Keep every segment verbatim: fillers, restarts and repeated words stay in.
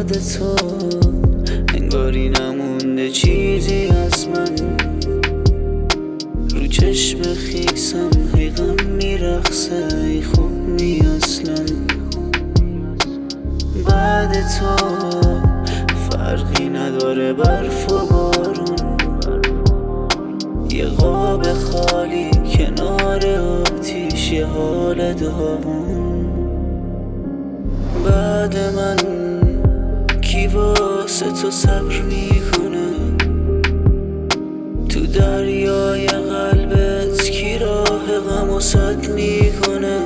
بعد تو انگاری نمونده چیزی از من، رو چشم خیسم حیقم میرخصه ای خوب می اصلا. بعد تو فرقی نداره برف و بارون، یه قاب خالی کنار آتیش، یه حال داغون. بعد من کی واسه تو صبر میکنه؟ تو دریای قلبت کی راه غم و سد میکنه؟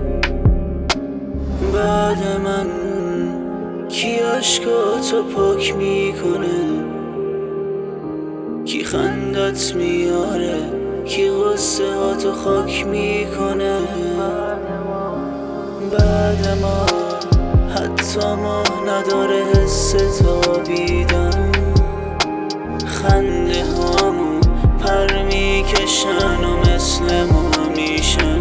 بعد من کی عشقاتو پاک میکنه؟ کی خندت میاره؟ کی غصه هاتو خاک میکنه؟ بعد ما حتی ما نداره حس تابیدن، خنده هامون پر میکشن و مثل ما میشن.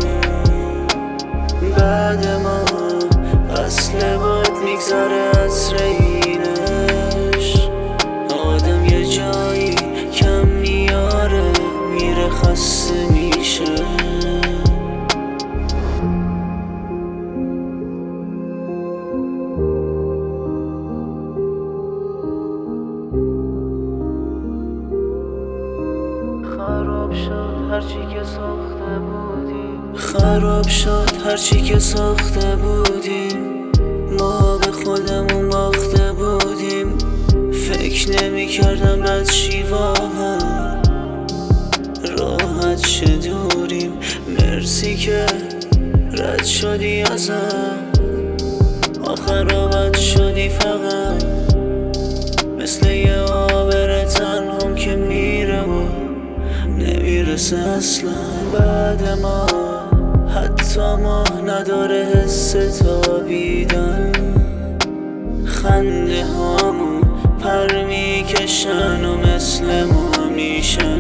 بعد ما فصل باد میگذره عطر اینش، آدم یه جایی کم میاره میره خسته میشه. خراب شد هرچی که ساخته بودیم، خراب شد هرچی که ساخته بودیم. ما به خودمون باخته بودیم، فکر نمی کردم بد شیواها راحت چه دوریم. مرسی که رد شدی ازم، آخر راحت شدی فقط مثل یه آبر تنهم که میره و نمیرسه اصلا. بعد ما حتی ما نداره حس تابیدن، خنده هامون پر میکشن و مثل ما میشن.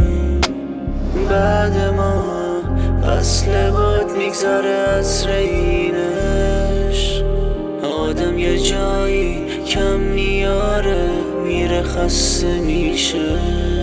بعد ما فصل باد میگذره عطر اینش، آدم یه جایی کم میاره میره خسته میشه.